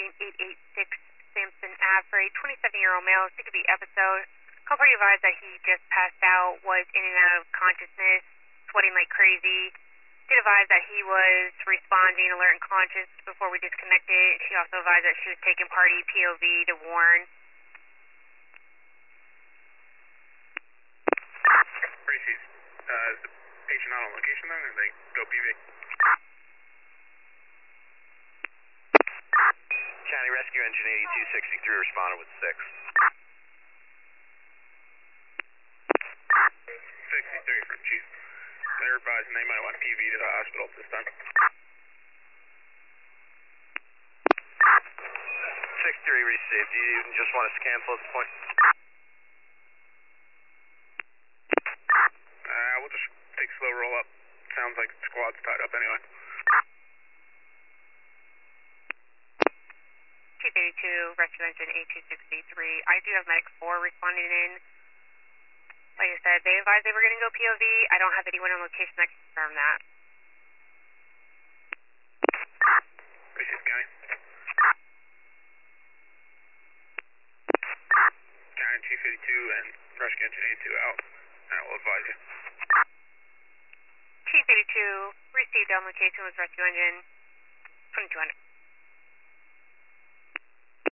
Eugene 886 Sampson Ave for a 27-year-old male CQB episode. Call party advised that he just passed out, was in and out of consciousness, sweating like crazy. Did advise that he was responding alert and conscious before we disconnected. She also advised that she was taking party POV to warn. Is the patient not on location then, or they go PV? County Rescue Engine 8263 responded with 6. 63 from Chief. They're advising they might want PV to the hospital at this time. 63 received. Do you just want a scan flow at this point? We'll just take slow roll up. Sounds like the squad's tied up anyway. Chief 82, Rescue Engine 8263. I do have Medic 4 responding in. Like I said, they advised they were going to go POV. I don't have anyone on location that can confirm that. Received, County. County Chief 82 and Rescue Engine 82 out. I will advise you. Chief 82, received on location with Rescue Engine 2200.